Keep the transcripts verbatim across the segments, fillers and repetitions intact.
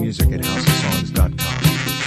music at house of songs dot com.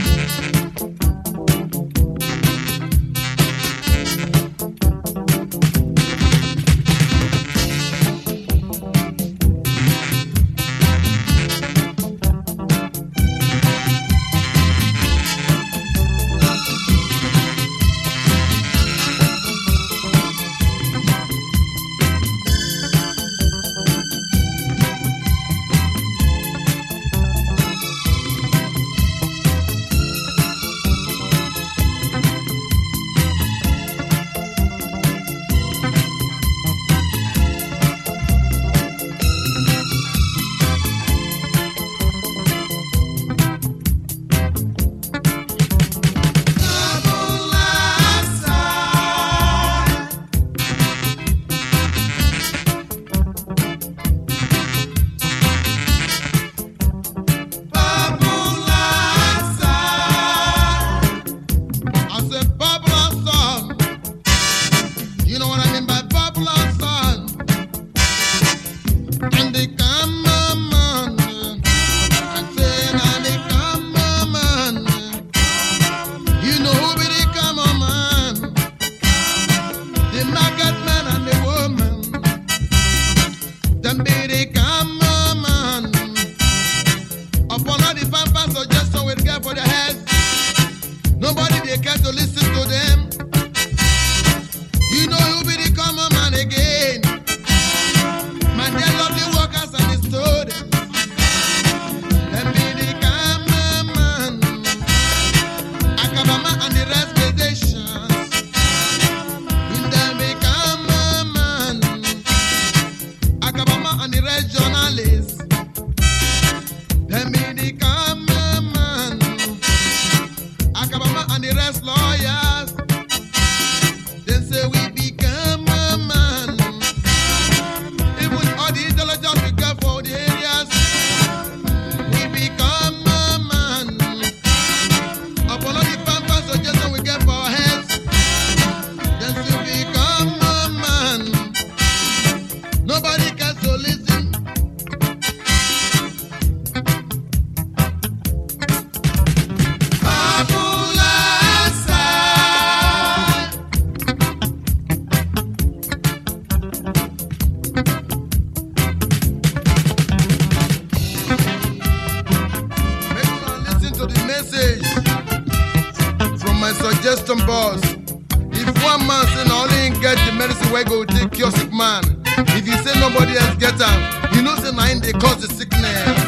Suggestion boss. If one man say na only him get the medicine wey go take cure sick man, if you say nobody else get am, you know say na him dey cause the sickness.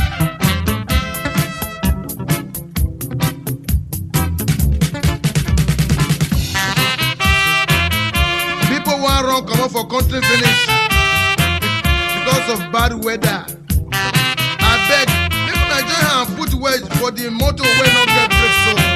People wan run comot for country finish because of bad weather. Abeg, make una join hand put wedge for the motor wey no get brake so.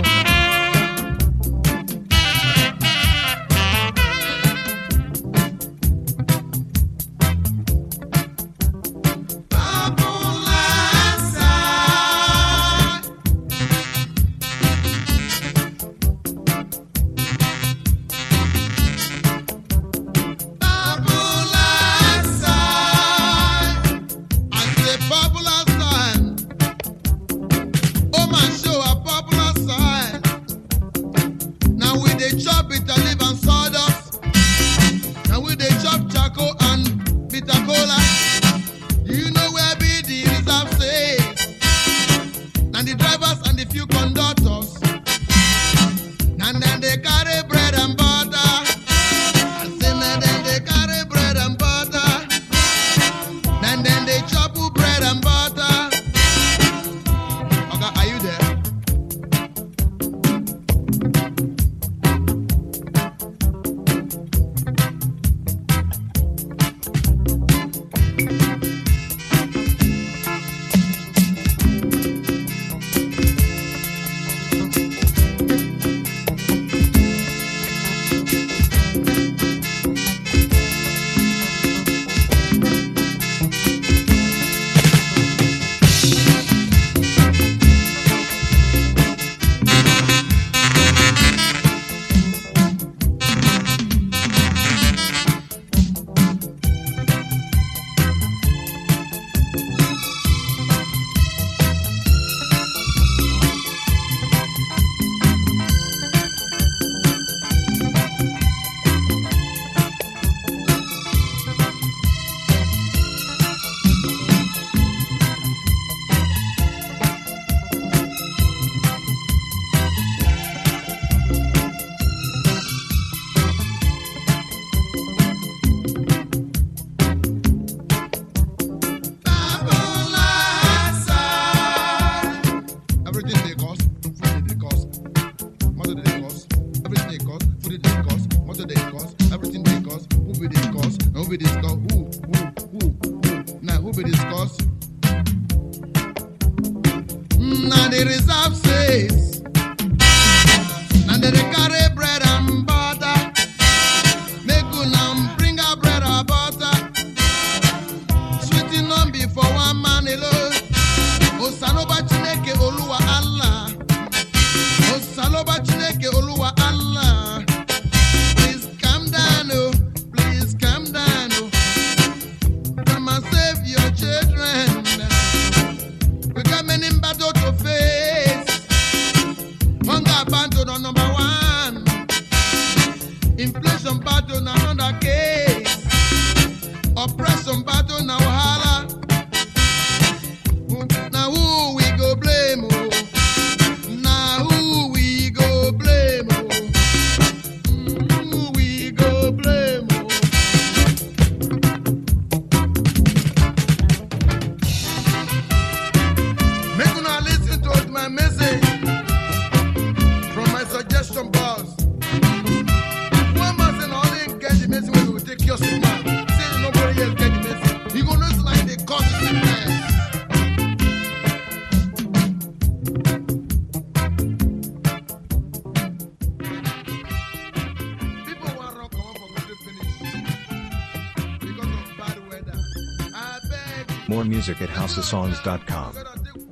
discuss? Now who be discuss? Who, who, who, who? Now who be discuss? Now the reserve says, now they carry bread and butter. Make una bring a bread and butter. Sweeting on before one man alone. Osanoba Chineke Oluwa Allah. Osanoba Chineke Oluwa Allah. Please calm down, oh. Please calm down, oh. Come and save your children. We got many battles to face. Hunger battle on number one. Inflation battle on another case. Oppression battle now wahala. Now who we go blame? Oh? Now who we go blame? Oh? Who we go blame? Oh? Make una listen to my message from my suggestion box. One man say na only get the message when we take your man. Say nobody else get the message. You gonna know like they cause sickness. People want rock come up for me to finish because of bad weather. I beg. More music at house of songs dot com. God, I take